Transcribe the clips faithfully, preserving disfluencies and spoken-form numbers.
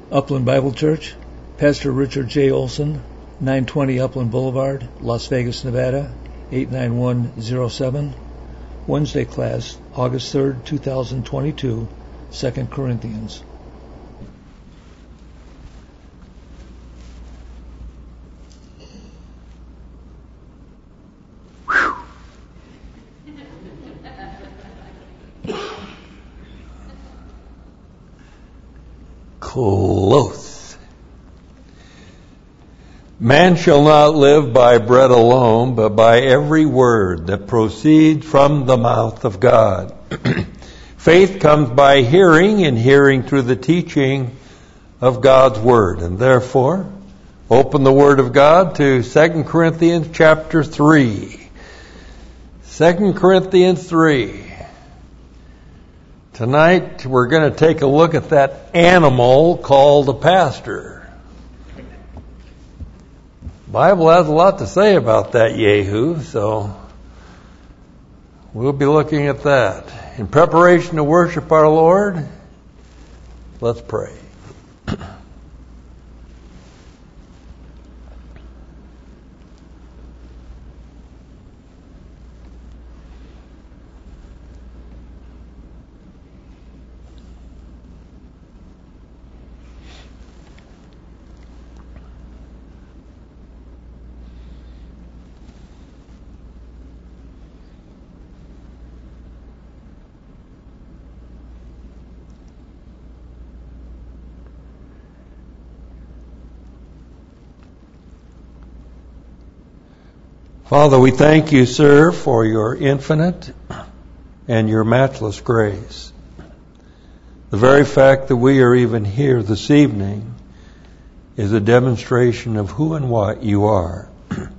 Upland Bible Church, Pastor Richard J. Olson, nine twenty Upland Boulevard, Las Vegas, Nevada, eight nine one zero seven. Wednesday class, August third, two thousand twenty-two, Second Corinthians. Close. Man shall not live by bread alone, but by every word that proceeds from the mouth of God. Faith comes by hearing, and hearing through the teaching of God's word. And therefore, open the word of God to Second Corinthians chapter three. Second Corinthians three. Tonight, we're going to take a look at that animal called a pastor. The Bible has a lot to say about that Yehu, so we'll be looking at that. In preparation to worship our Lord, let's pray. Father, we thank you, sir, for your infinite and your matchless grace. The very fact that we are even here this evening is a demonstration of who and what you are.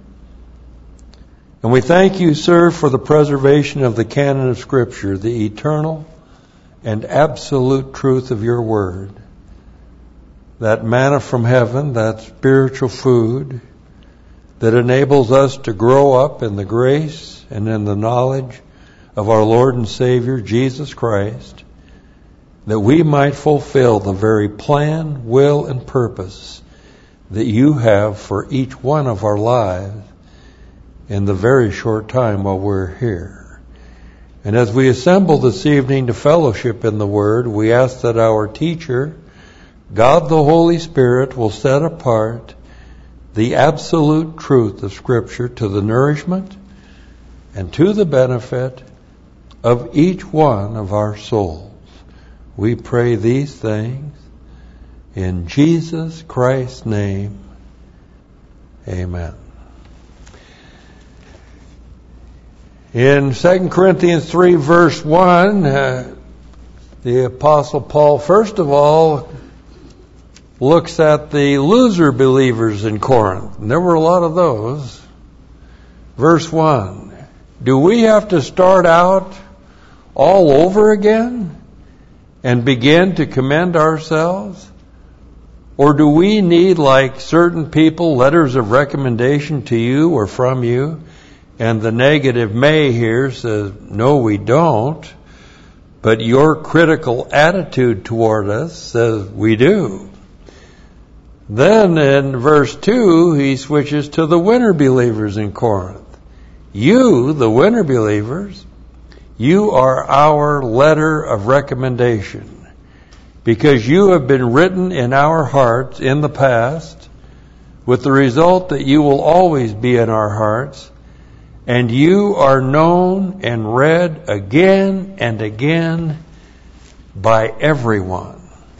And we thank you, sir, for the preservation of the canon of Scripture, the eternal and absolute truth of your word, that manna from heaven, that spiritual food that enables us to grow up in the grace and in the knowledge of our Lord and Savior, Jesus Christ, that we might fulfill the very plan, will, and purpose that you have for each one of our lives in the very short time while we're here. And as we assemble this evening to fellowship in the Word, we ask that our teacher, God the Holy Spirit, will set apart the absolute truth of Scripture to the nourishment and to the benefit of each one of our souls. We pray these things in Jesus Christ's name. Amen. In Second Corinthians three, verse one, uh, the Apostle Paul, first of all, looks at the loser believers in Corinth. And there were a lot of those. Verse one, do we have to start out all over again and begin to commend ourselves? Or do we need, like certain people, letters of recommendation to you or from you? And the negative May here says, no, we don't. But your critical attitude toward us says we do. Then in verse two, he switches to the winter believers in Corinth. You, the winter believers, you are our letter of recommendation, because you have been written in our hearts in the past, with the result that you will always be in our hearts, and you are known and read again and again by everyone.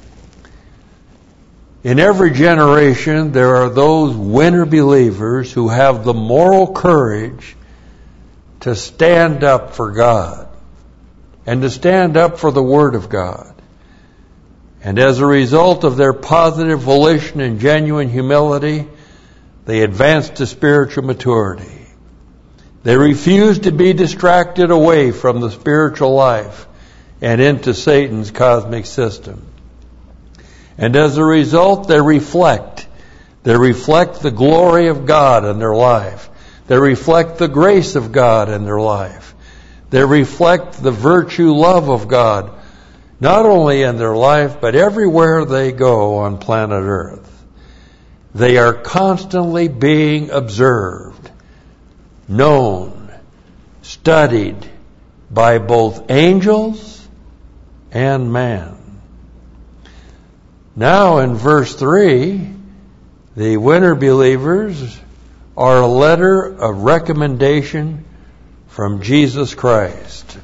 In every generation, there are those winter believers who have the moral courage to stand up for God and to stand up for the Word of God. And as a result of their positive volition and genuine humility, they advance to spiritual maturity. They refuse to be distracted away from the spiritual life and into Satan's cosmic system. And as a result, they reflect. They reflect the glory of God in their life. They reflect the grace of God in their life. They reflect the virtue, love of God not only in their life, but everywhere they go on planet Earth. They are constantly being observed, known, studied by both angels and man. Now in verse three, the winter believers are a letter of recommendation from Jesus Christ.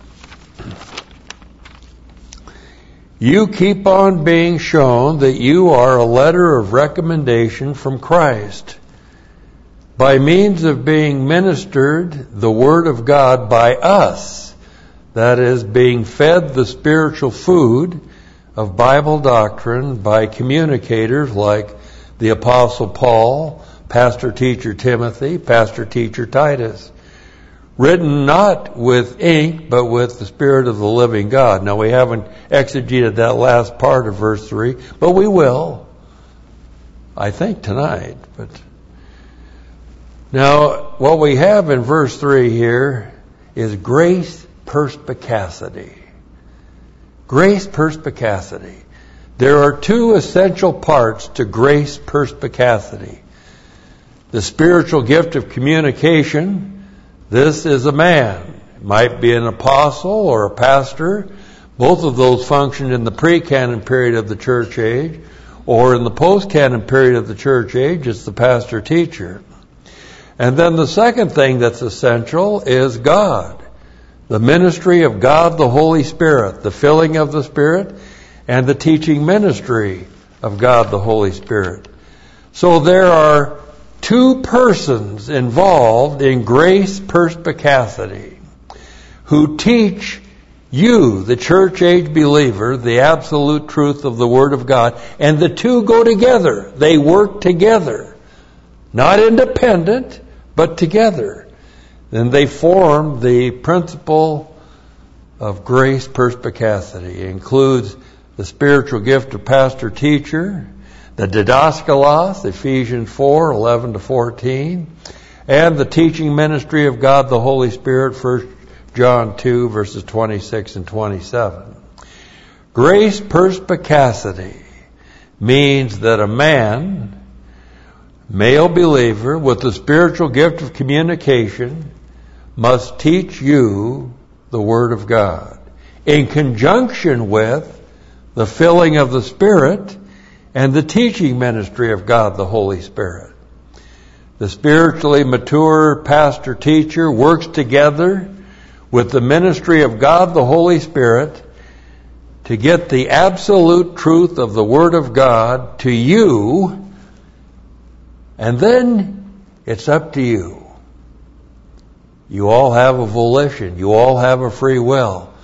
You keep on being shown that you are a letter of recommendation from Christ. By means of being ministered the Word of God by us, that is, being fed the spiritual food of Bible doctrine by communicators like the Apostle Paul, pastor-teacher Timothy, pastor-teacher Titus, written not with ink, but with the Spirit of the living God. Now, we haven't exegeted that last part of verse three, but we will, I think, tonight. But now, what we have in verse three here is grace perspicacity. Grace perspicacity. There are two essential parts to grace perspicacity. The spiritual gift of communication. This is a man. It might be an apostle or a pastor. Both of those functioned in the pre-canon period of the church age, or in the post-canon period of the church age, it's the pastor-teacher. And then the second thing that's essential is God. The ministry of God the Holy Spirit, the filling of the Spirit, and the teaching ministry of God the Holy Spirit. So there are two persons involved in grace perspicacity who teach you, the church age believer, the absolute truth of the Word of God. And the two go together. They work together. Not independent, but together. Then they form the principle of grace perspicacity. It includes the spiritual gift of pastor-teacher, the didaskalos, Ephesians four, eleven to fourteen, and the teaching ministry of God the Holy Spirit, First John two, verses twenty-six and twenty-seven. Grace perspicacity means that a man, male believer, with the spiritual gift of communication, must teach you the Word of God, in conjunction with the filling of the Spirit and the teaching ministry of God the Holy Spirit. The spiritually mature pastor-teacher works together with the ministry of God the Holy Spirit to get the absolute truth of the Word of God to you, and then it's up to you. You all have a volition. You all have a free will.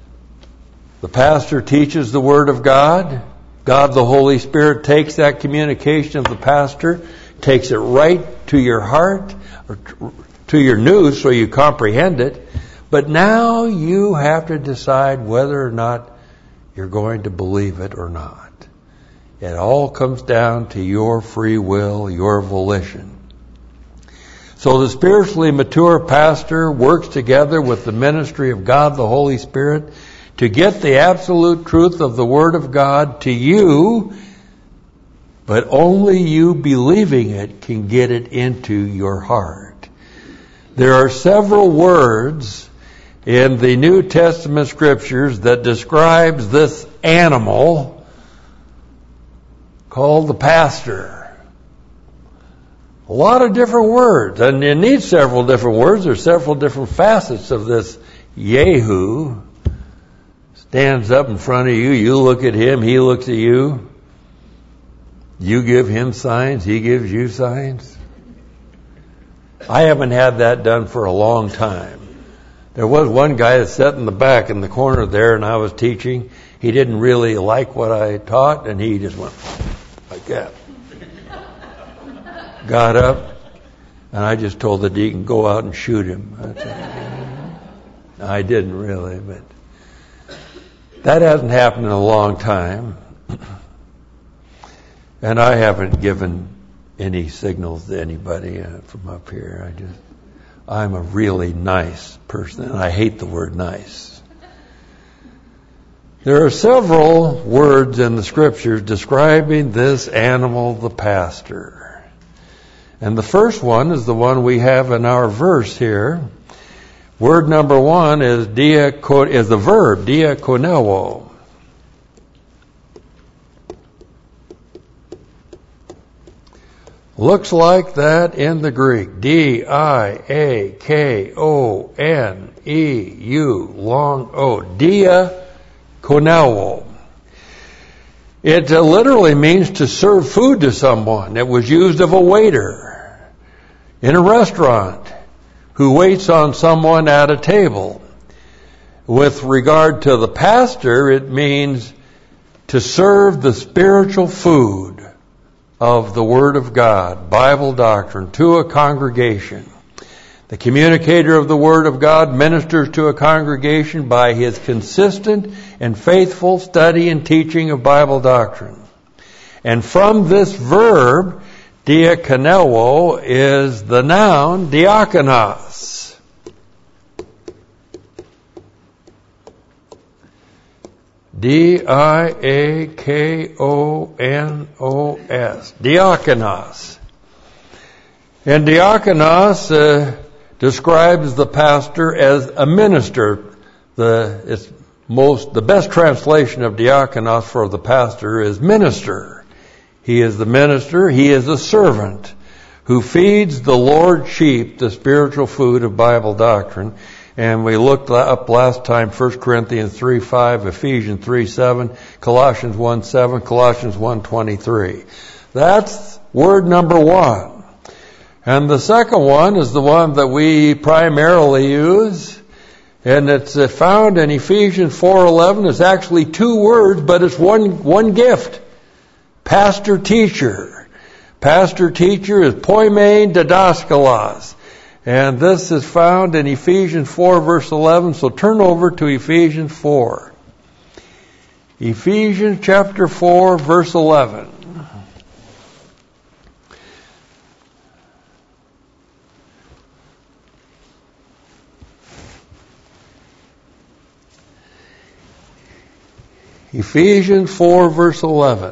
The pastor teaches the Word of God. God the Holy Spirit takes that communication of the pastor, takes it right to your heart, or to your nous so you comprehend it. But now you have to decide whether or not you're going to believe it or not. It all comes down to your free will, your volition. So the spiritually mature pastor works together with the ministry of God the Holy Spirit to get the absolute truth of the Word of God to you, but only you believing it can get it into your heart. There are several words in the New Testament scriptures that describes this animal called the pastor. A lot of different words, and you need several different words. There's several different facets of this Yehu. Stands up in front of you, you look at him, he looks at you. You give him signs, he gives you signs. I haven't had that done for a long time. There was one guy that sat in the back in the corner there, and I was teaching. He didn't really like what I taught, and he just went like that. Got up, and I just told the deacon, go out and shoot him. I didn't really, but that hasn't happened in a long time. And I haven't given any signals to anybody uh, from up here. I just, I'm a really nice person, and I hate the word nice. There are several words in the Scriptures describing this animal, the pastor. And the first one is the one we have in our verse here. Word number one is diako- is the verb, diakoneo. Looks like that in the Greek. D I A K O N E U, long O. Diakoneo. It uh, literally means to serve food to someone. It was used of a waiter in a restaurant who waits on someone at a table. With regard to the pastor, it means to serve the spiritual food of the Word of God, Bible doctrine, to a congregation. The communicator of the Word of God ministers to a congregation by his consistent and faithful study and teaching of Bible doctrine. And from this verb, diakoneo, is the noun diakonos. D I A K O N O S. Diakonos. And diakonos uh, describes the pastor as a minister. The it's most the best translation of diakonos for the pastor is minister. He is the minister. He is a servant who feeds the Lord's sheep the spiritual food of Bible doctrine. And we looked up last time First Corinthians three five, Ephesians three seven, Colossians one seven, Colossians one twenty-three. That's word number one. And the second one is the one that we primarily use, and it's found in Ephesians four eleven. It's actually two words, but it's one one gift. Pastor teacher. Pastor teacher is poimen didaskalos. And this is found in Ephesians four verse eleven. So turn over to Ephesians four. Ephesians chapter four verse eleven. Ephesians four verse eleven.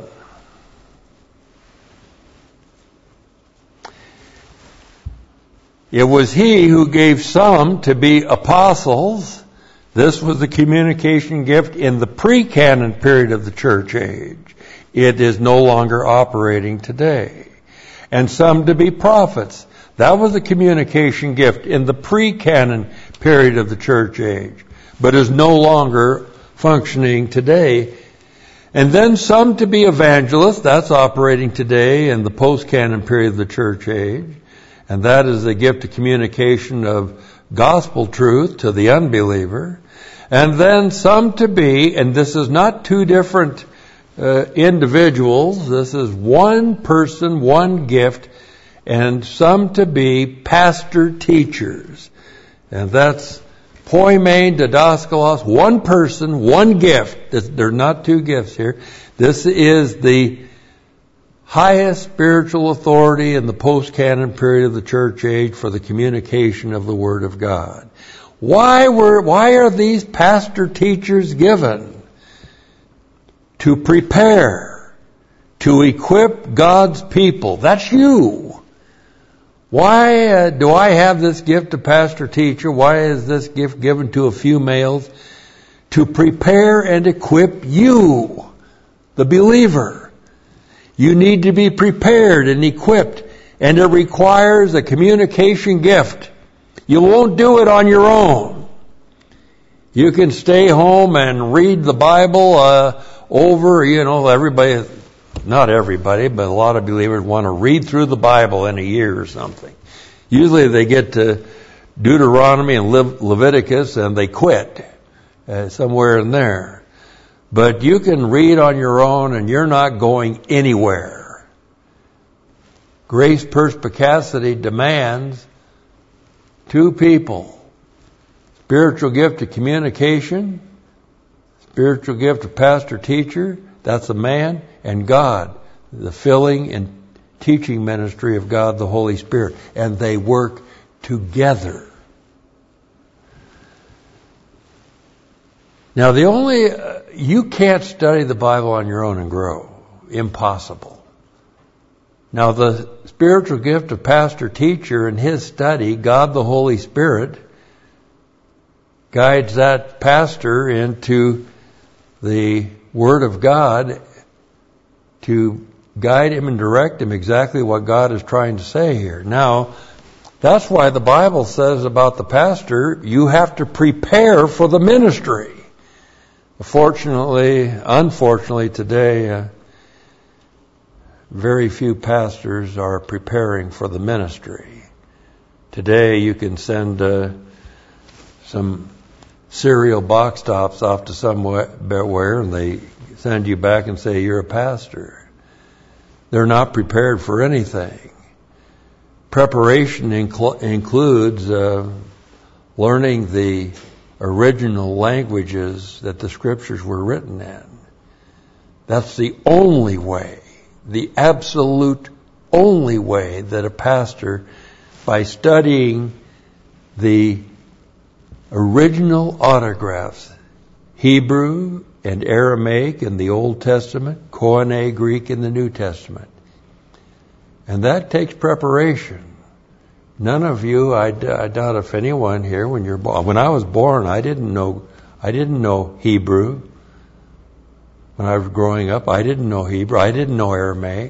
It was he who gave some to be apostles. This was the communication gift in the pre-canon period of the church age. It is no longer operating today. And some to be prophets. That was the communication gift in the pre-canon period of the church age, but is no longer functioning today. And then some to be evangelists. That's operating today in the post-canon period of the church age. And that is the gift of communication of gospel truth to the unbeliever. And then some to be, and this is not two different uh, individuals, this is one person, one gift, and some to be pastor teachers. And that's poimen didaskalos, one person, one gift. There are not two gifts here. This is the highest spiritual authority in the post-canon period of the church age for the communication of the Word of God. Why were, why are these pastor teachers given? To prepare, to equip God's people. That's you. Why uh, do I have this gift of pastor teacher? Why is this gift given to a few males? To prepare and equip you, the believer. You need to be prepared and equipped, and it requires a communication gift. You won't do it on your own. You can stay home and read the Bible uh, over, you know, everybody, not everybody, but a lot of believers want to read through the Bible in a year or something. Usually they get to Deuteronomy and Le- Leviticus and they quit uh, somewhere in there. But you can read on your own and you're not going anywhere. Grace perspicacity demands two people. Spiritual gift of communication, spiritual gift of pastor teacher, that's a man, and God, the filling and teaching ministry of God the Holy Spirit. And they work together. Now, the only, uh, you can't study the Bible on your own and grow. Impossible. Now, the spiritual gift of pastor teacher in his study, God the Holy Spirit guides that pastor into the Word of God to guide him and direct him exactly what God is trying to say here. Now, that's why the Bible says about the pastor, you have to prepare for the ministry. Fortunately, unfortunately today, uh, very few pastors are preparing for the ministry. Today you can send uh, some cereal box tops off to somewhere and they send you back and say you're a pastor. They're not prepared for anything. Preparation incl- includes uh, learning the original languages that the scriptures were written in. That's the only way, the absolute only way that a pastor, by studying the original autographs, Hebrew and Aramaic in the Old Testament, Koine Greek in the New Testament. And that takes preparation. None of you, I, d- I doubt if anyone here, when you're born, when I was born, I didn't know, I didn't know Hebrew. When I was growing up, I didn't know Hebrew. I didn't know Aramaic.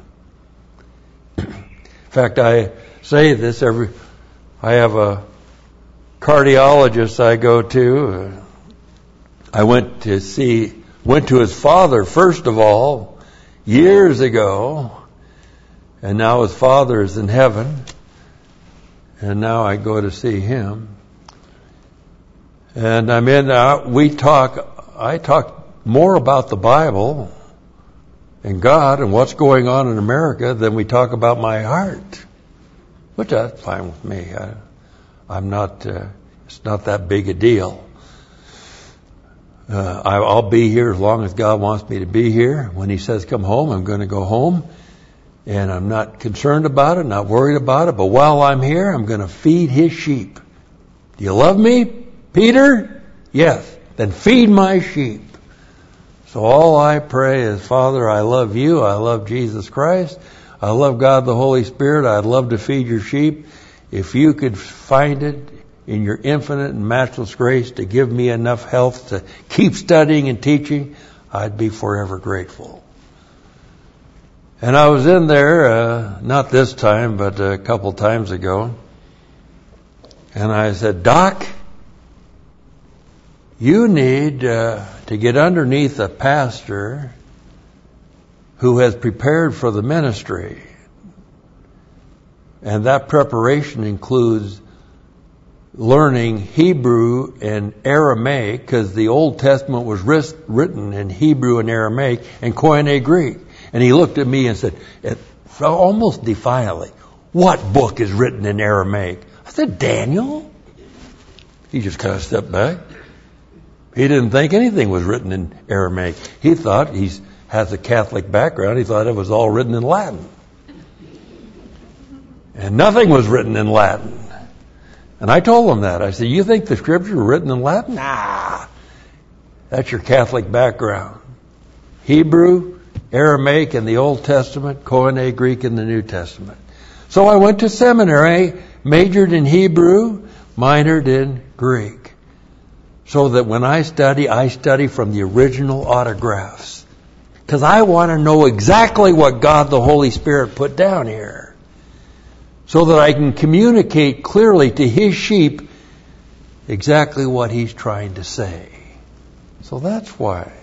In fact, I say this every, I have a cardiologist I go to. I went to see, went to his father, first of all, years ago. And now his father is in heaven. And now I go to see him. And I'm in, uh, we talk, I talk more about the Bible and God and what's going on in America than we talk about my heart. Which that's fine with me. I, I'm not, uh, it's not that big a deal. Uh, I, I'll be here as long as God wants me to be here. When He says come home, I'm going to go home. And I'm not concerned about it, not worried about it. But while I'm here, I'm going to feed His sheep. Do you love me, Peter? Yes. Then feed my sheep. So all I pray is, Father, I love you. I love Jesus Christ. I love God the Holy Spirit. I'd love to feed your sheep. If you could find it in your infinite and matchless grace to give me enough health to keep studying and teaching, I'd be forever grateful. And I was in there, uh, not this time, but a couple times ago. And I said, Doc, you need uh, to get underneath a pastor who has prepared for the ministry. And that preparation includes learning Hebrew and Aramaic, because the Old Testament was written in Hebrew and Aramaic and Koine Greek. And he looked at me and said, almost defiantly, what book is written in Aramaic? I said, Daniel. He just kind of stepped back. He didn't think anything was written in Aramaic. He thought, he has a Catholic background, he thought it was all written in Latin. And nothing was written in Latin. And I told him that. I said, you think the scriptures were written in Latin? Nah. That's your Catholic background. Hebrew, Aramaic in the Old Testament, Koine Greek in the New Testament. So I went to seminary, majored in Hebrew, minored in Greek. So that when I study, I study from the original autographs. Because I want to know exactly what God the Holy Spirit put down here. So that I can communicate clearly to His sheep exactly what He's trying to say. So that's why.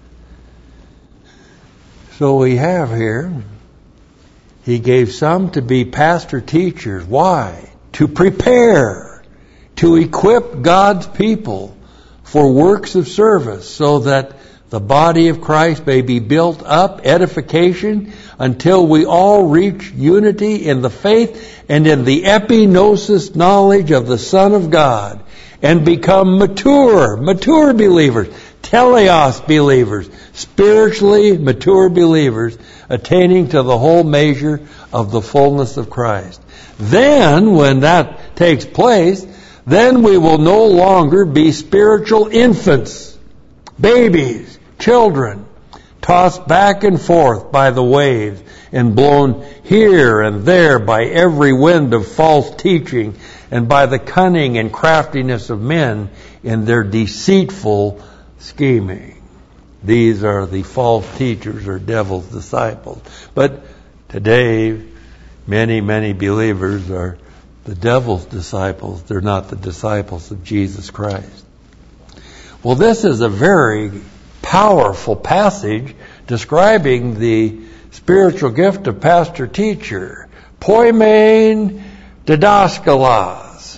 So we have here, He gave some to be pastor teachers. Why? To prepare, to equip God's people for works of service, so that the body of Christ may be built up, edification, until we all reach unity in the faith and in the epignosis knowledge of the Son of God, and become mature, mature believers, teleos believers, spiritually mature believers, attaining to the whole measure of the fullness of Christ. Then, when that takes place, then we will no longer be spiritual infants. babies, children, tossed back and forth by the waves and blown here and there by every wind of false teaching and by the cunning and craftiness of men in their deceitful scheming. These are the false teachers or devil's disciples. But today, many, many believers are the devil's disciples. They're not the disciples of Jesus Christ. Well, this is a very powerful passage describing the spiritual gift of pastor-teacher. Poimen didaskalos.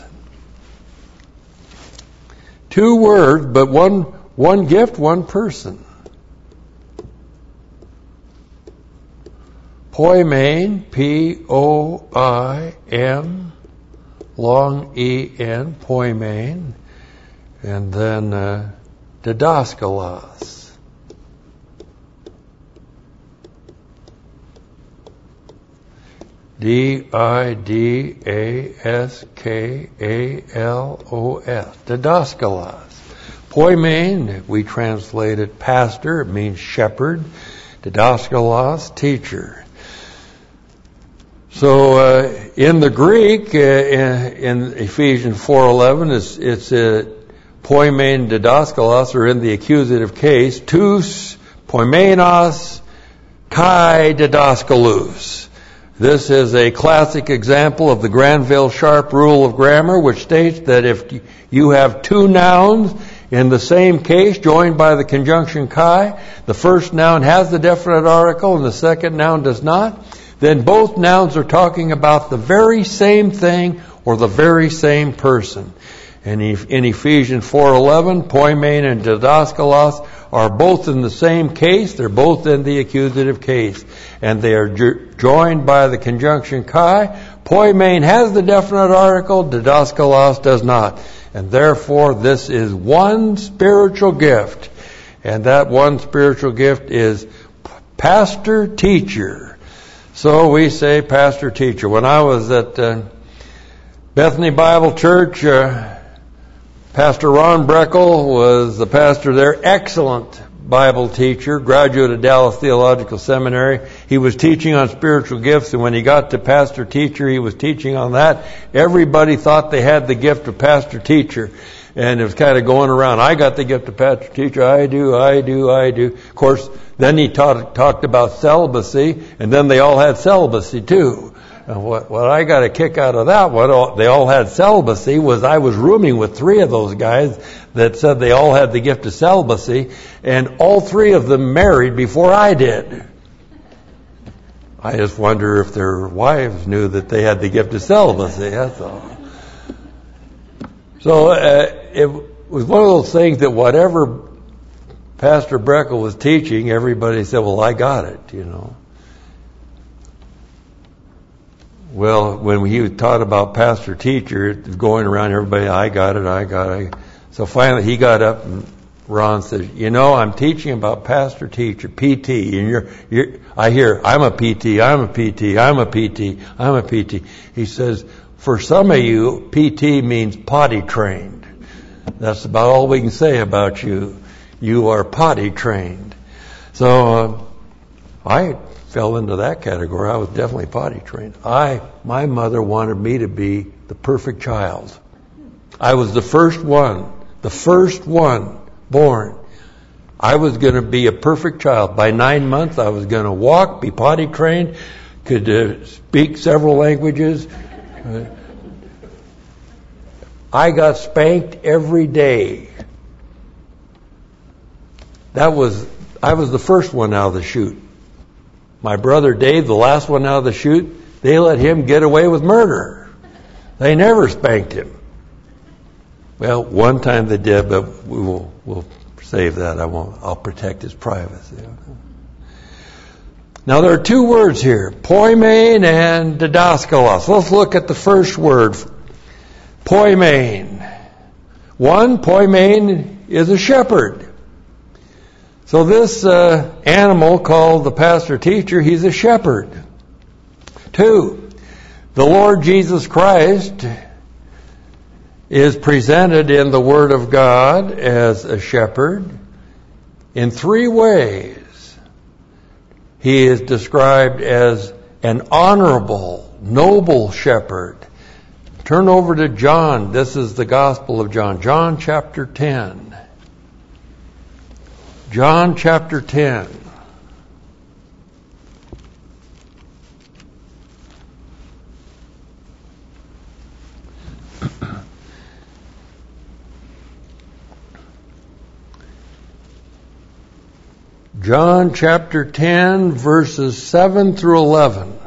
Two words, but one one gift, one person. Poimen, P O I M, long E N, poimen, and then uh, didaskalos. D I D A S K A L O S. Didaskalos. Poimen, we translate it pastor, it means shepherd. Didaskalos, teacher. So uh, in the Greek, uh, in, in Ephesians four eleven, it's, it's uh, poimen didaskalos, or in the accusative case, tous poimenos kai didaskalous. This is a classic example of the Granville Sharp rule of grammar, which states that if you have two nouns in the same case joined by the conjunction kai, the first noun has the definite article and the second noun does not, then both nouns are talking about the very same thing or the very same person. And in Ephesians four eleven, poimen and didaskalos are both in the same case. They're both in the accusative case. And they are jo- joined by the conjunction kai. Poimen has the definite article, didaskalos does not. And therefore, this is one spiritual gift. And that one spiritual gift is pastor-teacher. So we say pastor-teacher. When I was at uh, Bethany Bible Church, uh, Pastor Ron Breckel was the pastor there. Excellent Bible teacher, graduate of Dallas Theological Seminary. He was teaching on spiritual gifts, and when he got to pastor teacher, he was teaching on that. Everybody thought they had the gift of pastor teacher, and it was kind of going around. I got the gift of pastor teacher. I do, I do, I do. Of course, then he taught, talked about celibacy, and then they all had celibacy too. And what, what I got a kick out of that, what all, they all had celibacy, was I was rooming with three of those guys that said they all had the gift of celibacy, and all three of them married before I did. I just wonder if their wives knew that they had the gift of celibacy, that's all. So uh, it was one of those things that whatever Pastor Breckel was teaching, everybody said, well, I got it, you know. Well, when he taught about pastor-teacher, going around everybody, I got it, I got it. So finally he got up and Ron said, you know, I'm teaching about pastor-teacher, P T, and you're, you're, I hear, I'm a P T, I'm a P T, I'm a P T, I'm a P T. He says, for some of you, P T means potty trained. That's about all we can say about you. You are potty trained. So uh, I fell into that category. I was definitely potty trained. I, my mother wanted me to be the perfect child. I was the first one, the first one born. I was going to be a perfect child. By nine months, I was going to walk, be potty trained, could uh, speak several languages. Uh, I got spanked every day. That was, I was the first one out of the chute. My brother Dave, the last one out of the chute, they let him get away with murder. They never spanked him. Well, one time they did, but we will we'll save that. I won't. I'll protect his privacy. Now there are two words here, poimen and didaskalos. Let's look at the first word, poimen. One, poimen is a shepherd. So this uh, animal called the pastor-teacher, he's a shepherd. Two, the Lord Jesus Christ is presented in the Word of God as a shepherd. In three ways, he is described as an honorable, noble shepherd. Turn over to John. This is the Gospel of John. John chapter ten. John chapter ten. John chapter ten, verses seven through eleven.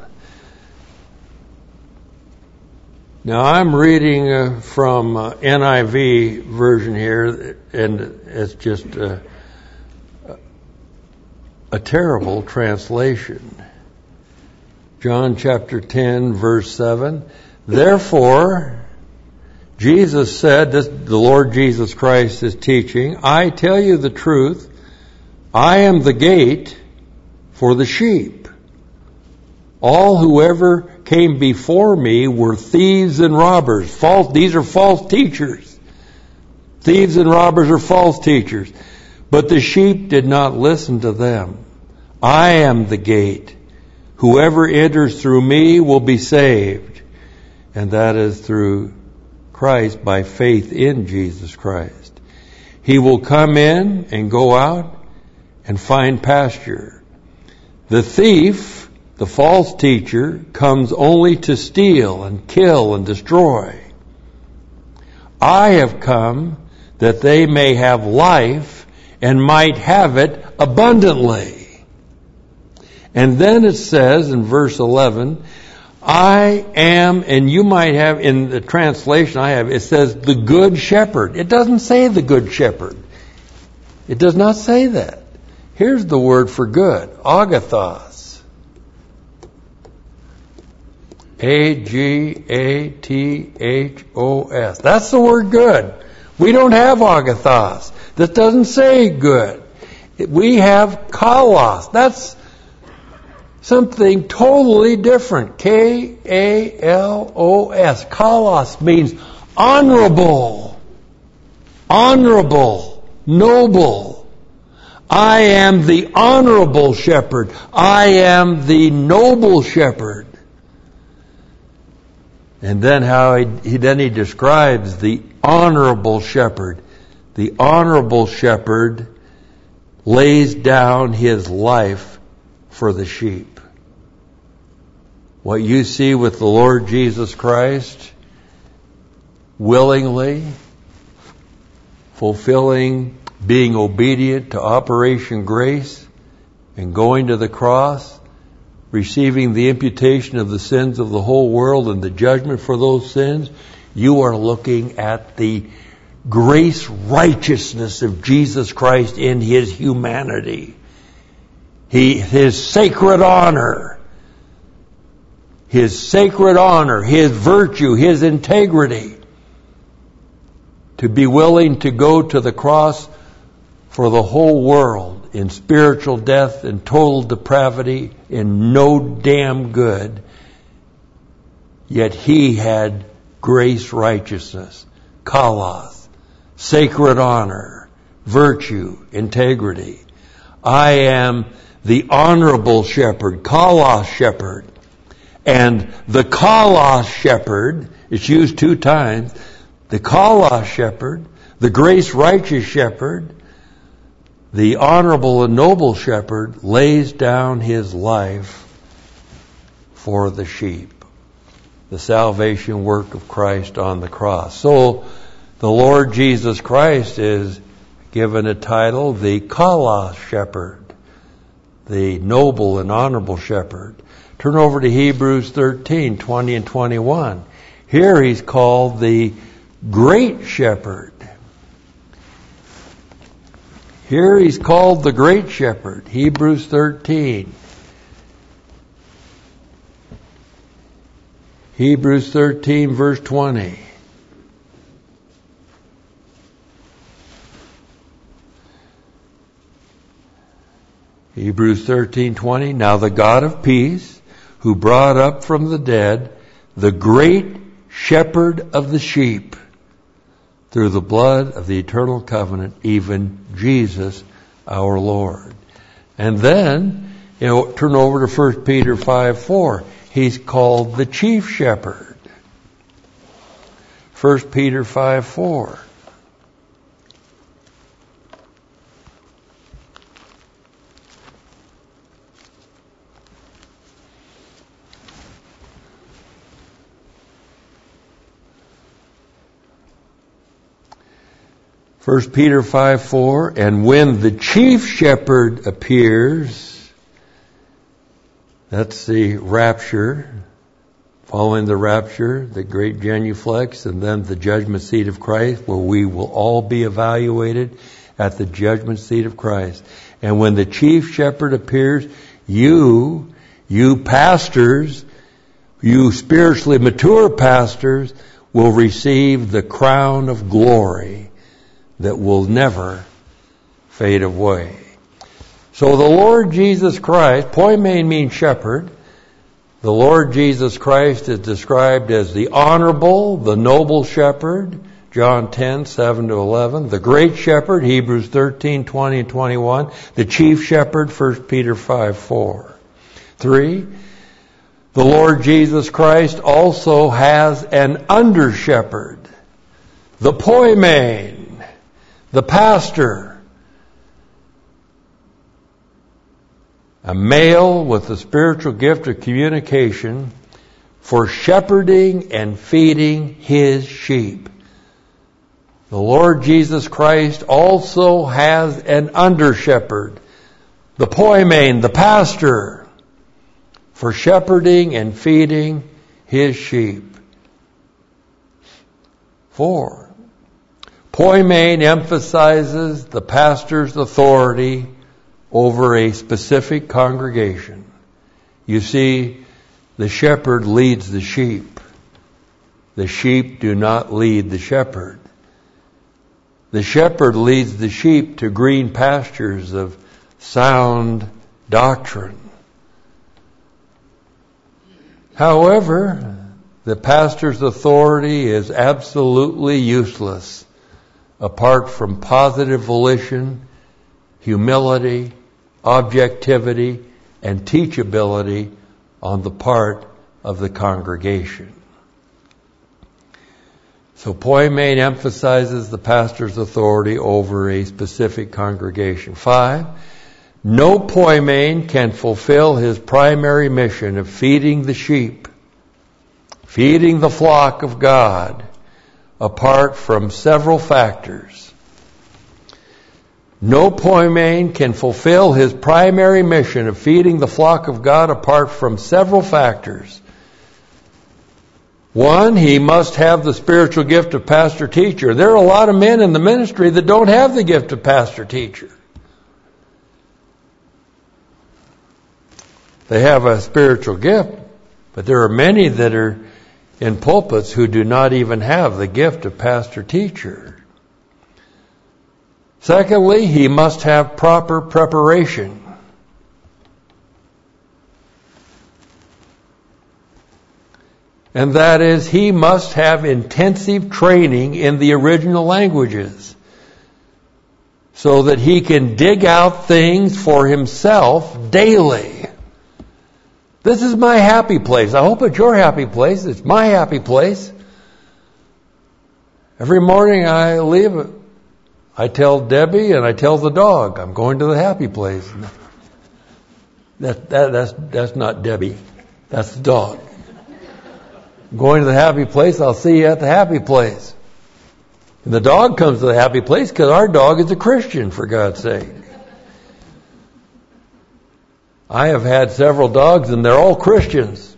Now I'm reading uh, from uh, N I V version here, and it's just uh, a terrible translation. John chapter ten, verse seven. Therefore, Jesus said, this, the Lord Jesus Christ is teaching, I tell you the truth, I am the gate for the sheep. All whoever came before me were thieves and robbers. False, these are false teachers. Thieves and robbers are false teachers. But the sheep did not listen to them. I am the gate. Whoever enters through me will be saved. And that is through Christ, by faith in Jesus Christ. He will come in and go out and find pasture. The thief, the false teacher, comes only to steal and kill and destroy. I have come that they may have life and might have it abundantly. And then it says in verse eleven, I am, and you might have, in the translation I have, it says the good shepherd. It doesn't say the good shepherd. It does not say that. Here's the word for good, agathos. A G A T H O S. That's the word good. We don't have agathos. That doesn't say good. We have kalos. That's something totally different. K A L O S. Kalos means honorable, honorable, noble. I am the honorable shepherd. I am the noble shepherd. And then how he, he then he describes the honorable shepherd. The honorable shepherd lays down his life for the sheep. What you see with the Lord Jesus Christ, willingly fulfilling, being obedient to Operation Grace, and going to the cross, receiving the imputation of the sins of the whole world and the judgment for those sins, you are looking at the grace righteousness of Jesus Christ in His humanity. He, His sacred honor, His sacred honor, His virtue, His integrity. To be willing to go to the cross for the whole world in spiritual death and total depravity and no damn good, yet He had grace righteousness, kalos, sacred honor, virtue, integrity. I am the honorable shepherd, kalos shepherd. And the kalos shepherd, it's used two times, the kalos shepherd, the grace righteous shepherd, the honorable and noble shepherd lays down his life for the sheep. The salvation work of Christ on the cross. So the Lord Jesus Christ is given a title, the kalos shepherd, the noble and honorable shepherd. Turn over to Hebrews thirteen, twenty and twenty-one. Here he's called the great shepherd. Here he's called the great shepherd. Hebrews thirteen. Hebrews thirteen, verse twenty. Hebrews thirteen, twenty. Now the God of peace, who brought up from the dead the great shepherd of the sheep, through the blood of the eternal covenant, even Jesus our Lord. And then, you know, turn over to First Peter five four. He's called the chief shepherd. First Peter five four. First Peter five four, and when the chief shepherd appears, that's the rapture, following the rapture, the great genuflex, and then the judgment seat of Christ, where we will all be evaluated at the judgment seat of Christ. And when the chief shepherd appears, you, you pastors, you spiritually mature pastors, will receive the crown of glory that will never fade away. So the Lord Jesus Christ, poimen means shepherd. The Lord Jesus Christ is described as the honorable, the noble shepherd, John ten, seven to eleven. The great shepherd, Hebrews thirteen, twenty and twenty-one. The chief shepherd, First Peter five, four. Three, the Lord Jesus Christ also has an under shepherd, the poimen, the pastor, a male with the spiritual gift of communication for shepherding and feeding his sheep. The Lord Jesus Christ also has an under shepherd, the poimen, the pastor, for shepherding and feeding his sheep. Four, poimen emphasizes the pastor's authority over a specific congregation. You see, the shepherd leads the sheep. The sheep do not lead the shepherd. The shepherd leads the sheep to green pastures of sound doctrine. However, the pastor's authority is absolutely useless apart from positive volition, humility, objectivity, and teachability on the part of the congregation. So poimen emphasizes the pastor's authority over a specific congregation. Five, no poimen can fulfill his primary mission of feeding the sheep, feeding the flock of God, apart from several factors. No poimen can fulfill his primary mission of feeding the flock of God apart from several factors. One, he must have the spiritual gift of pastor-teacher. There are a lot of men in the ministry that don't have the gift of pastor-teacher. They have a spiritual gift, but there are many that are in pulpits who do not even have the gift of pastor-teacher. Secondly, he must have proper preparation. And that is, he must have intensive training in the original languages so that he can dig out things for himself daily. This is my happy place. I hope it's your happy place. It's my happy place. Every morning I leave, I tell Debbie and I tell the dog, I'm going to the happy place. That, that, that's, that's not Debbie. That's the dog. I'm going to the happy place. I'll see you at the happy place. And the dog comes to the happy place because our dog is a Christian, for God's sake. I have had several dogs, and they're all Christians.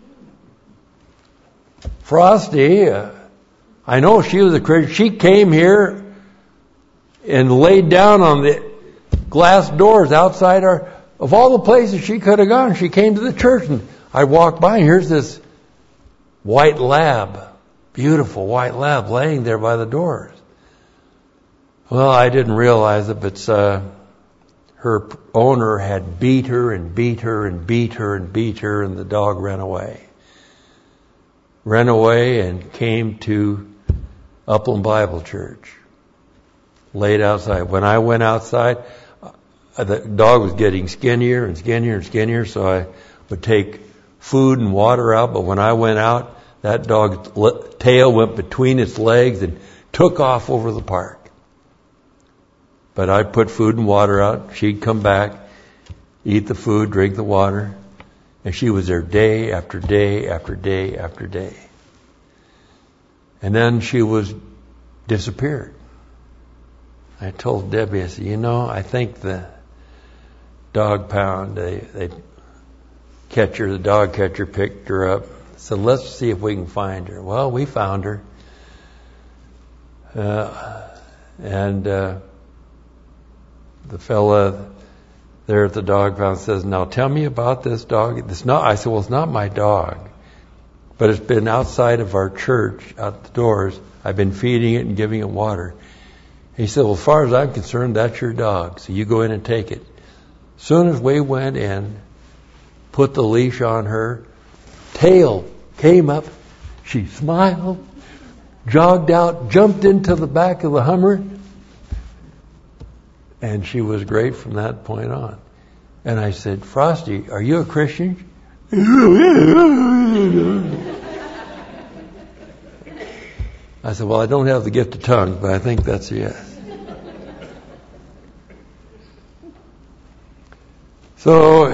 Frosty, uh, I know she was a Christian. She came here and laid down on the glass doors outside our, of all the places she could have gone. She came to the church, and I walked by, and here's this white lab, beautiful white lab, laying there by the doors. Well, I didn't realize it, but uh, her owner had beat her and beat her and beat her and beat her, and the dog ran away. Ran away and came to Upland Bible Church. Laid outside. When I went outside, the dog was getting skinnier and skinnier and skinnier, so I would take food and water out. But when I went out, that dog's tail went between its legs and took off over the park. But I'd put food and water out. She'd come back, eat the food, drink the water. And she was there day after day after day after day. And then she was disappeared. I told Debbie, I said, you know, I think the dog pound, they, they catcher, the dog catcher picked her up. So let's see if we can find her. Well, we found her. Uh, and uh, the fella there at the dog pound says, now tell me about this dog. It's not, I said, well, it's not my dog. But it's been outside of our church, out the doors. I've been feeding it and giving it water. He said, well, as far as I'm concerned, that's your dog. So you go in and take it. As soon as we went in, put the leash on her, tail came up, she smiled, jogged out, jumped into the back of the Hummer, and she was great from that point on. And I said, Frosty, are you a Christian? I said, well, I don't have the gift of tongues, but I think that's a yes. So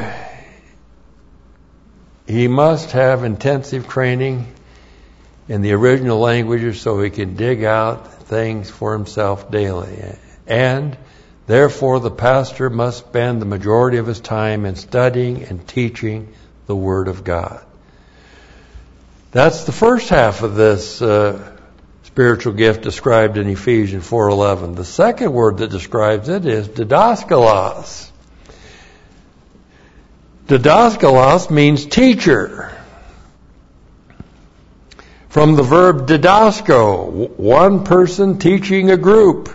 he must have intensive training in the original languages so he can dig out things for himself daily. And therefore the pastor must spend the majority of his time in studying and teaching the Word of God. That's the first half of this uh, spiritual gift described in Ephesians four eleven. The second word that describes it is didaskalos. Didaskalos means teacher. From the verb didasko, one person teaching a group.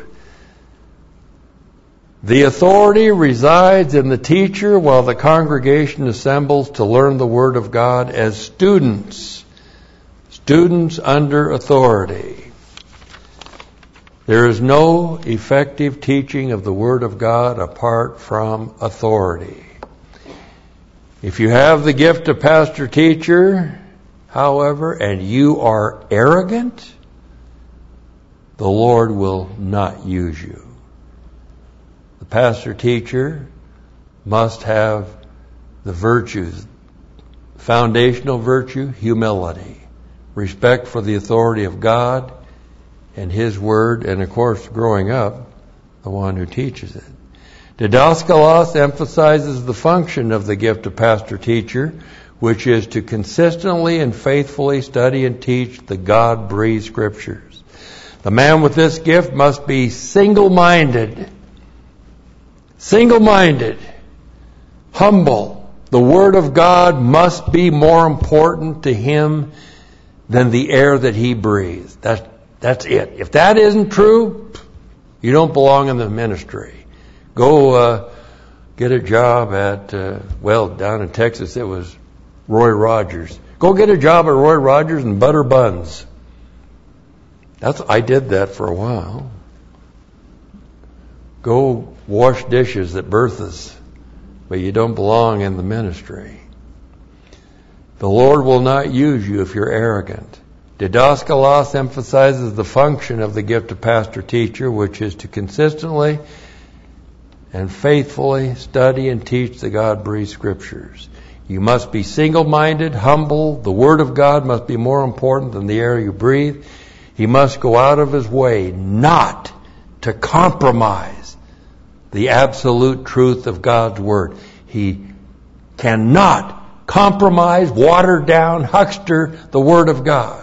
The authority resides in the teacher while the congregation assembles to learn the Word of God as students. Students under authority. There is no effective teaching of the Word of God apart from authority. If you have the gift of pastor-teacher, however, and you are arrogant, the Lord will not use you. The pastor-teacher must have the virtues, foundational virtue, humility, respect for the authority of God and His Word, and of course, growing up, the one who teaches it. Didaskalos emphasizes the function of the gift of pastor-teacher, which is to consistently and faithfully study and teach the God-breathed Scriptures. The man with this gift must be single-minded, single-minded, humble. The Word of God must be more important to him than the air that he breathes. That's, that's it. If that isn't true, you don't belong in the ministry. Go uh, get a job at, uh, well, down in Texas it was Roy Rogers. Go get a job at Roy Rogers and butter buns. That's I did that for a while. Go wash dishes at Bertha's, but you don't belong in the ministry. The Lord will not use you if you're arrogant. Didaskalos emphasizes the function of the gift of pastor-teacher, which is to consistently and faithfully study and teach the God-breathed Scriptures. You must be single-minded, humble. The Word of God must be more important than the air you breathe. He must go out of his way not to compromise the absolute truth of God's Word. He cannot compromise, water down, huckster the Word of God.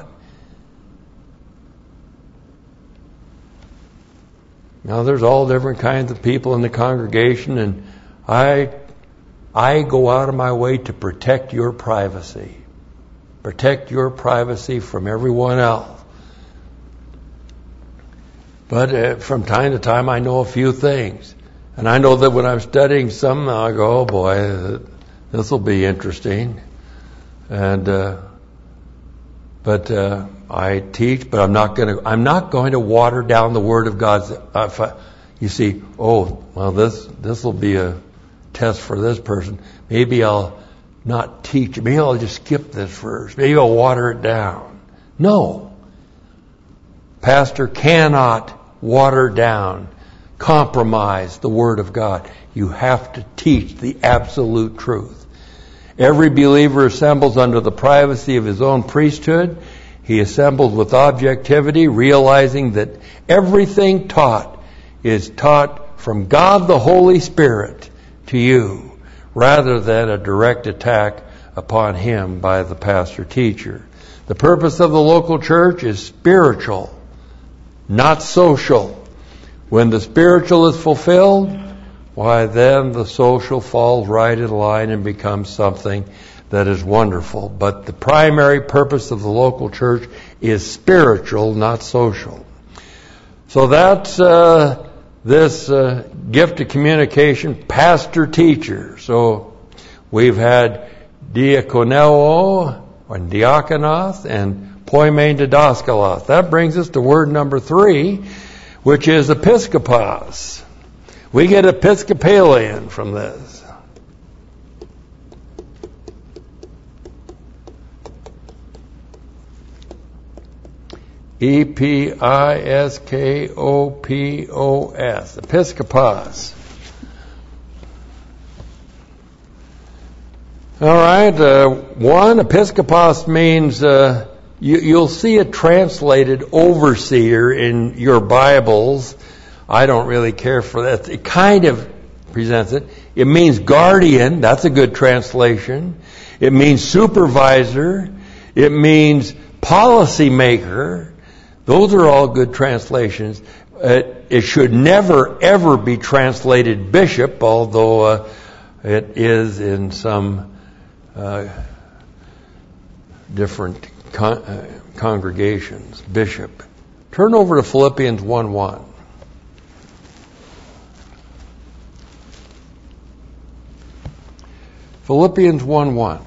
Now, there's all different kinds of people in the congregation, and I I go out of my way to protect your privacy. Protect your privacy from everyone else. But uh, from time to time, I know a few things. And I know that when I'm studying something, I go, oh boy, this will be interesting. And uh, but uh, I teach, but I'm not going to. I'm not going to water down the Word of God. Uh, if I, You see, oh, well, this this will be a test for this person. Maybe I'll not teach it. Maybe I'll just skip this verse. Maybe I'll water it down. No. Pastor cannot water down, compromise the Word of God. You have to teach the absolute truth. Every believer assembles under the privacy of his own priesthood. He assembles with objectivity, realizing that everything taught is taught from God the Holy Spirit to you, rather than a direct attack upon him by the pastor-teacher. The purpose of the local church is spiritual, not social. When the spiritual is fulfilled, why then the social falls right in line and becomes something that is wonderful. But the primary purpose of the local church is spiritual, not social. So that's uh, this uh, gift of communication, pastor-teacher. So we've had diakoneo, or diakonos, and poimen didaskalos. That brings us to word number three, which is episkopos. We get Episcopalian from this. E P I S K O P O S. Episkopos. All right. Uh, one, episkopos means, uh, you, you'll see it translated overseer in your Bibles. I don't really care for that. It kind of presents it. It means guardian. That's a good translation. It means supervisor. It means policy maker. Those are all good translations. It, it should never, ever be translated bishop, although uh, it is in some uh, different con- uh, congregations. Bishop. Turn over to Philippians one one. Philippians one one.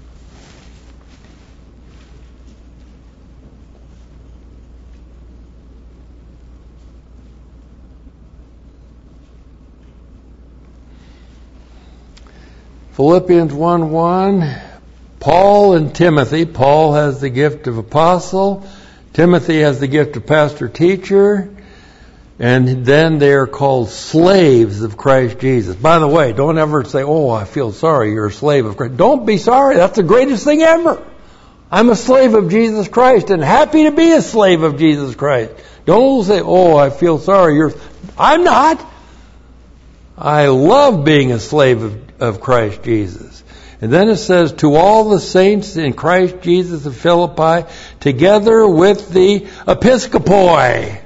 Philippians one one. Paul and Timothy. Paul has the gift of apostle. Timothy has the gift of pastor-teacher. And then they are called slaves of Christ Jesus. By the way, don't ever say, oh, I feel sorry, you're a slave of Christ. Don't be sorry. That's the greatest thing ever. I'm a slave of Jesus Christ and happy to be a slave of Jesus Christ. Don't say, oh, I feel sorry. You're. I'm not. I love being a slave of, of Christ Jesus. And then it says, to all the saints in Christ Jesus of Philippi, together with the episkopoi.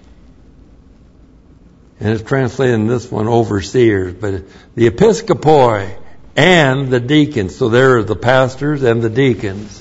And it's translated in this one, overseers, but the episkopoi and the deacons. So there are the pastors and the deacons.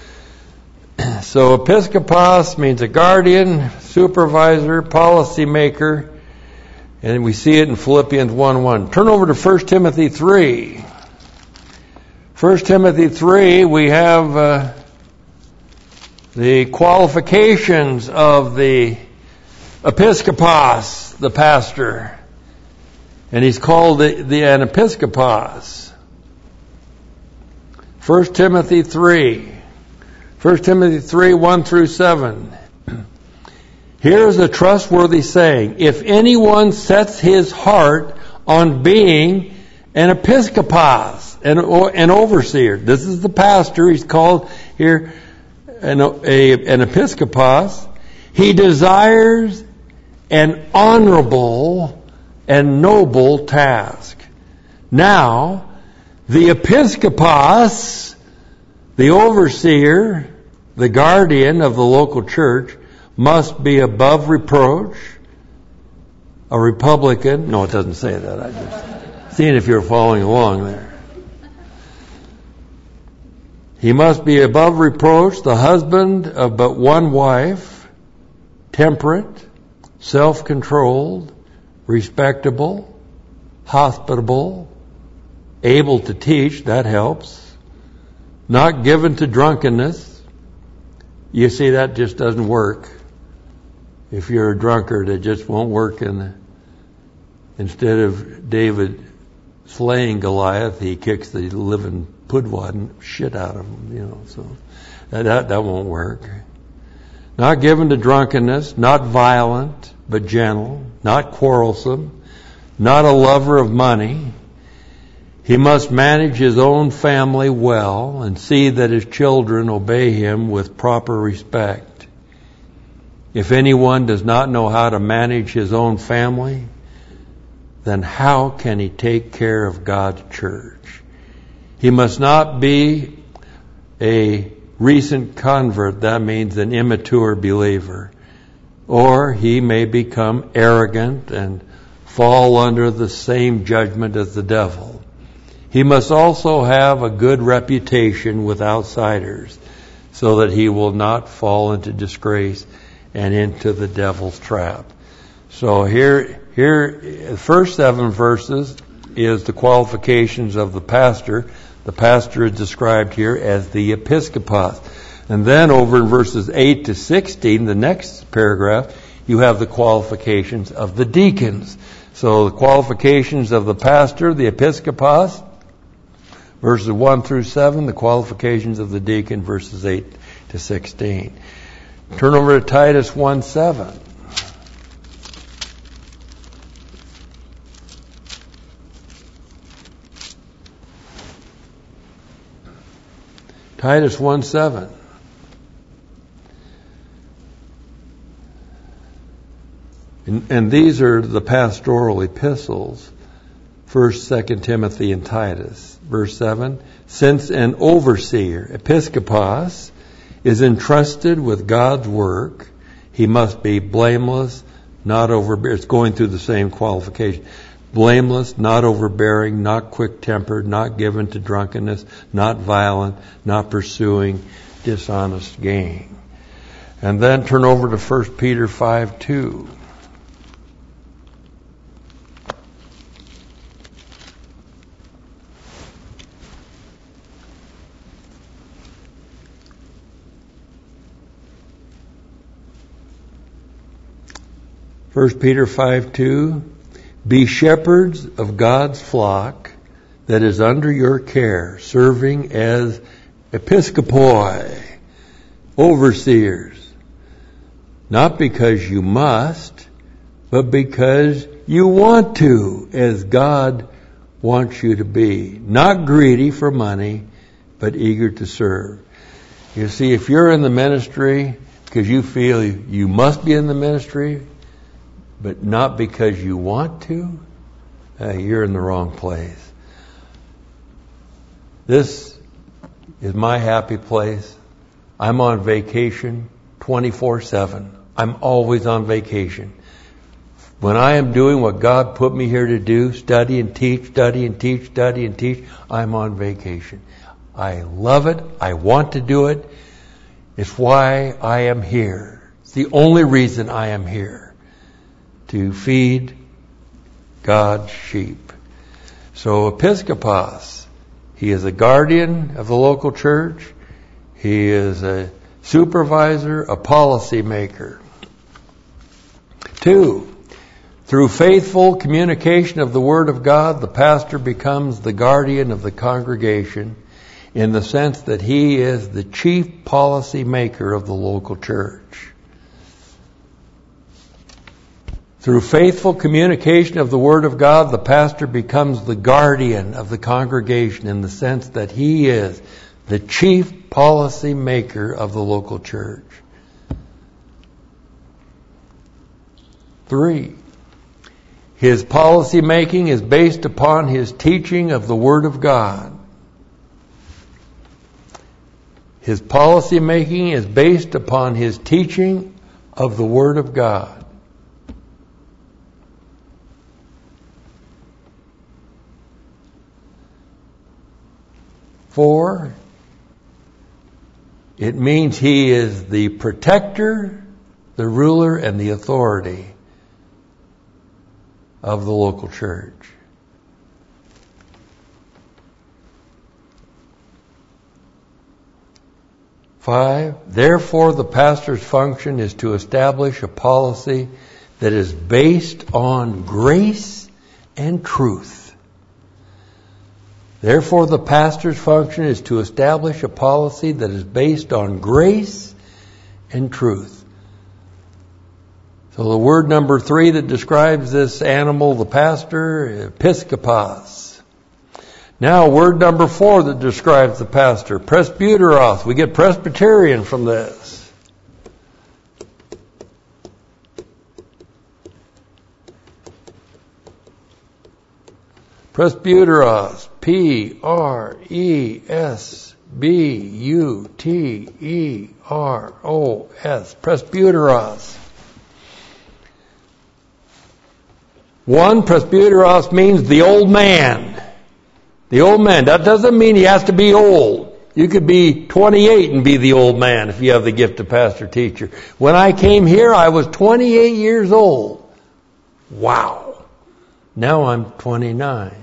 So episkopos means a guardian, supervisor, policy maker, and we see it in Philippians one one. Turn over to First Timothy three. First Timothy three, we have uh, the qualifications of the episkopos, the pastor, and he's called the, the an episkopos. First Timothy three. First Timothy three, one through seven. Here is a trustworthy saying. If anyone sets his heart on being an episkopos, an, an overseer. This is the pastor. He's called here an, a, an episkopos. He desires an honorable and noble task. Now, the episkopos, the overseer, the guardian of the local church, must be above reproach, a Republican. No, it doesn't say that. I just seeing if you're following along there. He must be above reproach, the husband of but one wife, temperate, self-controlled, respectable, hospitable, able to teach, that helps, not given to drunkenness. You see, that just doesn't work. If you're a drunkard, it just won't work in the, instead of David slaying Goliath, he kicks the living pudwad shit out of him, you know, so that, that, that won't work. Not given to drunkenness, not violent, but gentle, not quarrelsome, not a lover of money. He must manage his own family well and see that his children obey him with proper respect. If anyone does not know how to manage his own family, then how can he take care of God's church? He must not be a recent convert, that means an immature believer, or he may become arrogant and fall under the same judgment as the devil. He must also have a good reputation with outsiders so that he will not fall into disgrace and into the devil's trap. So here, here, the first seven verses is the qualifications of the pastor. The pastor is described here as the episkopos. And then over in verses eight to sixteen, the next paragraph, you have the qualifications of the deacons. So the qualifications of the pastor, the episkopos, verses one through seven, the qualifications of the deacon, verses eight to sixteen. Turn over to Titus one seven. Titus one seven. And, and these are the pastoral epistles, First, Second Timothy, and Titus. Verse seven, since an overseer, episkopos, is entrusted with God's work, he must be blameless, not overbearing. It's going through the same qualification. Blameless, not overbearing, not quick-tempered, not given to drunkenness, not violent, not pursuing dishonest gain. And then turn over to First Peter five two. First Peter five two, be shepherds of God's flock that is under your care, serving as episkopoi, overseers, not because you must, but because you want to, as God wants you to be. Not greedy for money, but eager to serve. You see, if you're in the ministry because you feel you must be in the ministry, but not because you want to, uh, you're in the wrong place. This is my happy place. I'm on vacation twenty-four seven. I'm always on vacation. When I am doing what God put me here to do, study and teach, study and teach, study and teach, I'm on vacation. I love it. I want to do it. It's why I am here. It's the only reason I am here. To feed God's sheep. So episkopos, he is a guardian of the local church. He is a supervisor, a policy maker. Two, through faithful communication of the Word of God, the pastor becomes the guardian of the congregation in the sense that he is the chief policy maker of the local church. Through faithful communication of the Word of God, the pastor becomes the guardian of the congregation in the sense that he is the chief policy maker of the local church. Three, his policy making is based upon his teaching of the Word of God. His policy making is based upon his teaching of the Word of God. Four, it means he is the protector, the ruler, and the authority of the local church. Five, therefore the pastor's function is to establish a policy that is based on grace and truth. Therefore, the pastor's function is to establish a policy that is based on grace and truth. So the word number three that describes this animal, the pastor, episkopos. Now, word number four that describes the pastor, presbyteros. We get Presbyterian from this. Presbyteros, P R E S B U T E R O S, presbyteros. One, presbyteros means the old man. The old man. That doesn't mean he has to be old. You could be twenty-eight and be the old man if you have the gift of pastor teacher. When I came here, I was twenty-eight years old. Wow. Now I'm twenty-nine.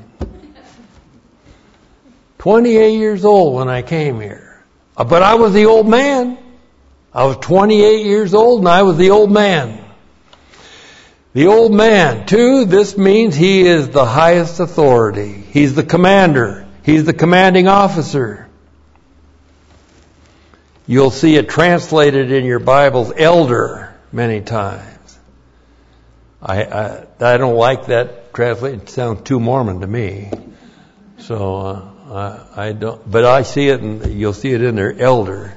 twenty-eight years old when I came here. But I was the old man. I was twenty-eight years old and I was the old man. The old man. Two, this means he is the highest authority. He's the commander. He's the commanding officer. You'll see it translated in your Bibles, elder, many times. I, I, I don't like that translation. It sounds too Mormon to me. So, uh, I, I don't, but I see it, and you'll see it in there, elder.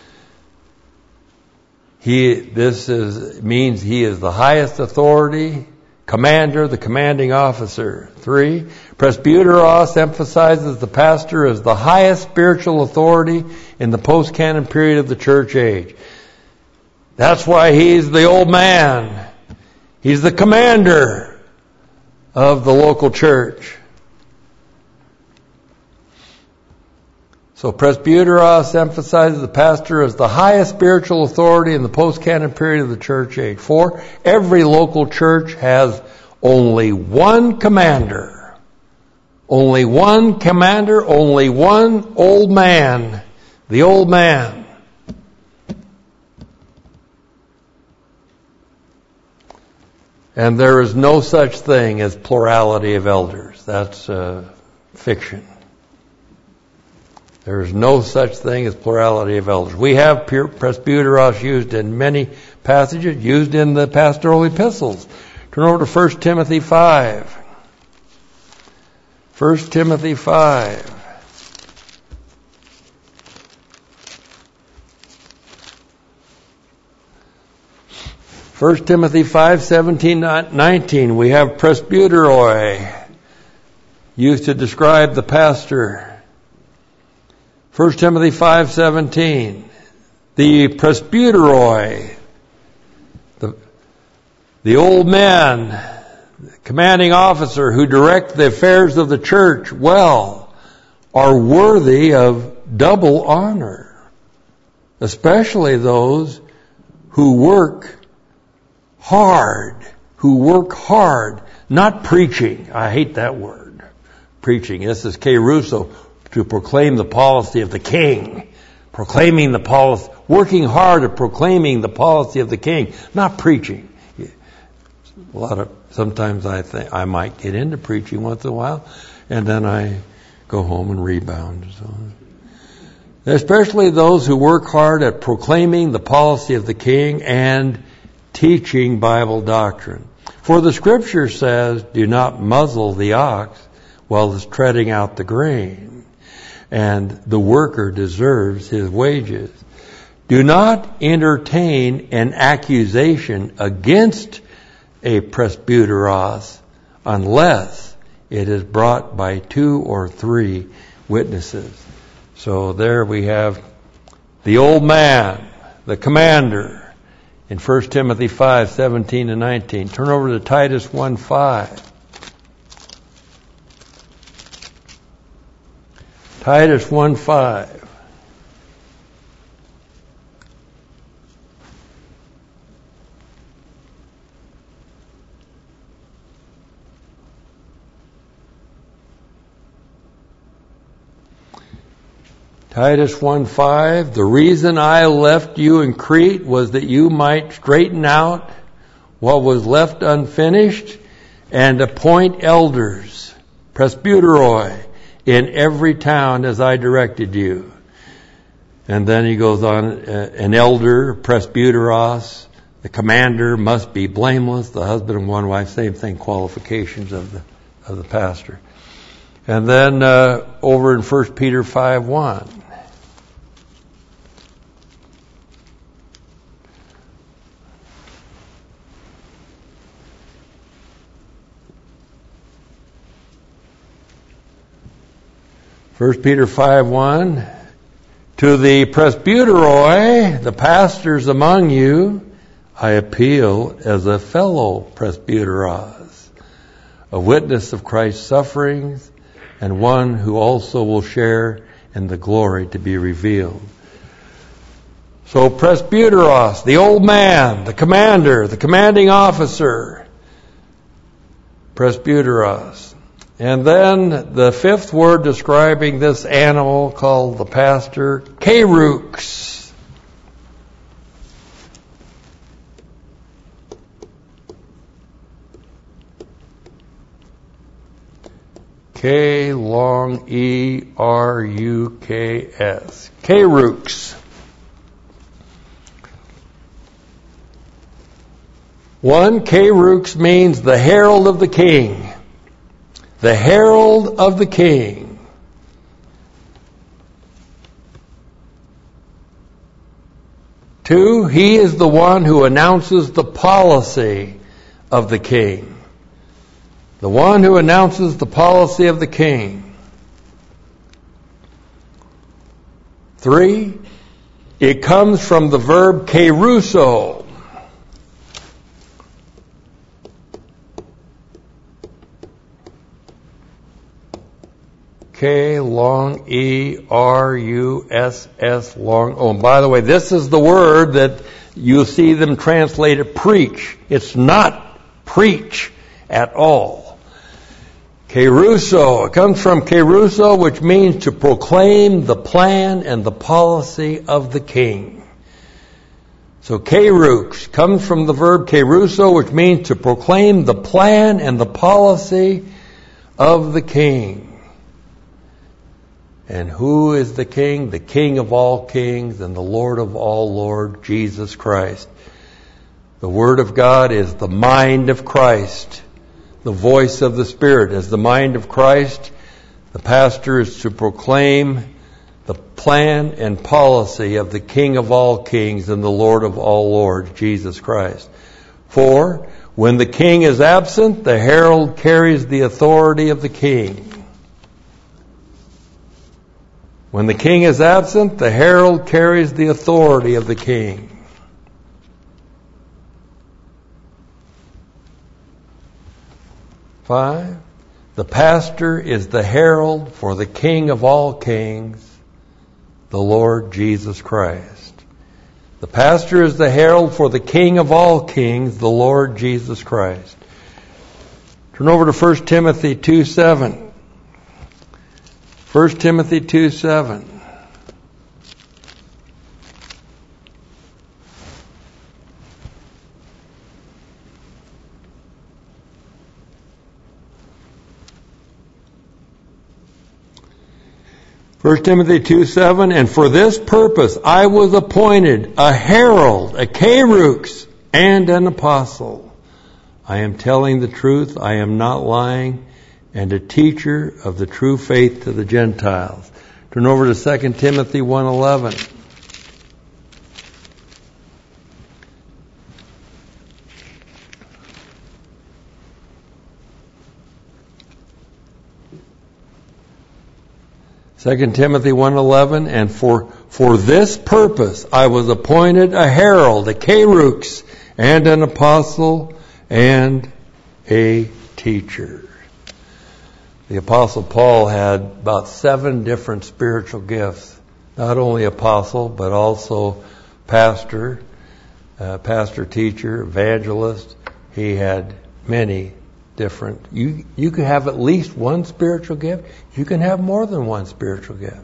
He, this is, means he is the highest authority, commander, the commanding officer. Three, presbyteros emphasizes the pastor as the highest spiritual authority in the post-canon period of the church age. That's why he's the old man. He's the commander of the local church. So presbyteros emphasizes the pastor as the highest spiritual authority in the post-canon period of the church age. Four, every local church has only one commander. Only one commander, only one old man. The old man. And there is no such thing as plurality of elders. That's uh, fiction. There is no such thing as plurality of elders. We have presbyteros used in many passages, used in the pastoral epistles. Turn over to First Timothy five. First Timothy five. First Timothy five, seventeen, nineteen. We have presbyteroi used to describe the pastor. First Timothy five seventeen, the presbyteroi, the, the old men, the commanding officer who direct the affairs of the church well, are worthy of double honor, especially those who work hard, who work hard, not preaching. I hate that word, preaching. This is K. Russo. To proclaim the policy of the king. Proclaiming the policy, working hard at proclaiming the policy of the king, not preaching. A lot of, sometimes I think I might get into preaching once in a while, and then I go home and rebound. So, especially those who work hard at proclaiming the policy of the king and teaching Bible doctrine. For the scripture says, do not muzzle the ox while it's treading out the grain. And the worker deserves his wages. Do not entertain an accusation against a presbyteros unless it is brought by two or three witnesses. So there we have the old man, the commander, in First Timothy five, seventeen and nineteen. Turn over to Titus one, five. Titus one five. Titus one five, the reason I left you in Crete was that you might straighten out what was left unfinished and appoint elders, presbyteroi, in every town as I directed you. And then he goes on, uh, an elder, presbyteros, the commander must be blameless, the husband of one wife, same thing, qualifications of the of the pastor. And then uh, over in First Peter five one. First Peter five one, to the presbyteroi, the pastors among you, I appeal as a fellow presbyteros, a witness of Christ's sufferings, and one who also will share in the glory to be revealed. So presbyteros, the old man, the commander, the commanding officer, presbyteros. And then the fifth word describing this animal called the pastor, kerux. K long E R U K S. Kerux. One, kerux means the herald of the king. The herald of the king. Two, he is the one who announces the policy of the king. The one who announces the policy of the king. Three, it comes from the verb keruso. K long E R U S S long O. And by the way, this is the word that you see them translated preach. It's not preach at all. Keruso. It comes from keruso, which means to proclaim the plan and the policy of the king. So kerux comes from the verb keruso, which means to proclaim the plan and the policy of the king. And who is the king? The King of all kings and the Lord of all lords, Jesus Christ. The Word of God is the mind of Christ. The voice of the Spirit is the mind of Christ. The pastor is to proclaim the plan and policy of the King of all kings and the Lord of all lords, Jesus Christ. Four, when the king is absent, the herald carries the authority of the king. When the king is absent, the herald carries the authority of the king. Five, the pastor is the herald for the King of all kings, the Lord Jesus Christ. The pastor is the herald for the King of all kings, the Lord Jesus Christ. Turn over to First Timothy two seven. First Timothy two seven. First Timothy two seven, and for this purpose I was appointed a herald, a kerux, and an apostle. I am telling the truth, I am not lying, and a teacher of the true faith to the Gentiles. Turn over to Second Timothy one eleven. Second Timothy one eleven, and for for this purpose I was appointed a herald, a kerux, and an apostle, and a teacher. The Apostle Paul had about seven different spiritual gifts. Not only apostle, but also pastor, uh, pastor, teacher, evangelist. He had many different. You, you can have at least one spiritual gift. You can have more than one spiritual gift.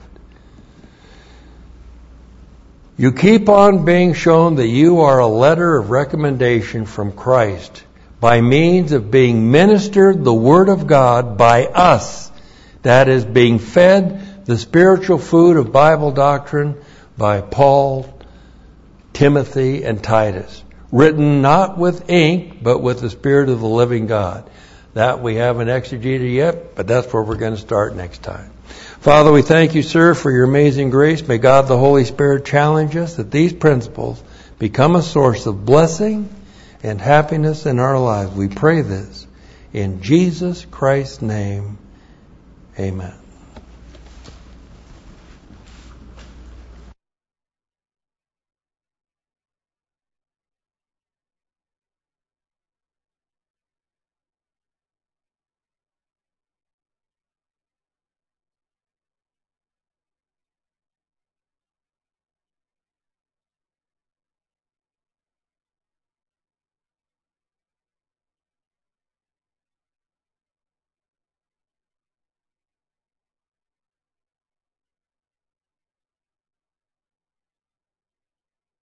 You keep on being shown that you are a letter of recommendation from Christ by means of being ministered the Word of God by us. That is, being fed the spiritual food of Bible doctrine by Paul, Timothy, and Titus. Written not with ink, but with the Spirit of the living God. That we haven't exegeted yet, but that's where we're going to start next time. Father, we thank you, sir, for your amazing grace. May God the Holy Spirit challenge us that these principles become a source of blessing and happiness in our lives. We pray this in Jesus Christ's name. Amen.